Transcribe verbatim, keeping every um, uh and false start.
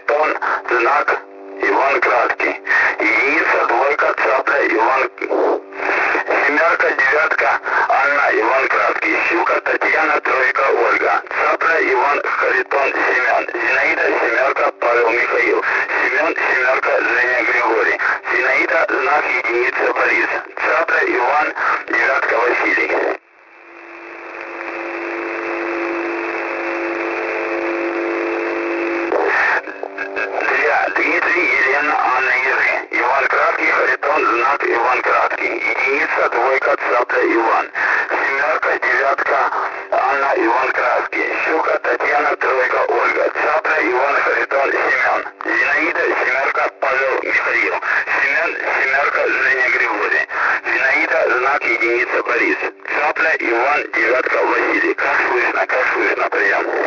Харитон, знак Иван Краткий. Единица, двойка, цапля, Иван. Семерка, девятка, Анна, Иван Краткий. Щука, Татьяна, тройка, Ольга. Цапля, Иван, Харитон, Семен. Зинаида, семерка, Павел, Михаил. Семен, семерка, Женя, Григорий. Зинаида, знак единица, Борис. Цапля, Иван, девятка, Василий. Дмитрий, Елена, Анна, Ежи. Иван Краткий, Харитон, знак Иван Краткий. Единица, двойка, цапля, Иван. Семерка, девятка, Анна, Иван Краткий. Щука, Татьяна, тройка, Ольга. Цапля, Иван, Харитон, Семен. Зинаида, семерка, Павел, Михаил. Семен, семерка, Женя, Григорий. Зинаида, знак единица, Борис. Цапля, Иван, девятка, Василий. Как слышно, как слышно, прием.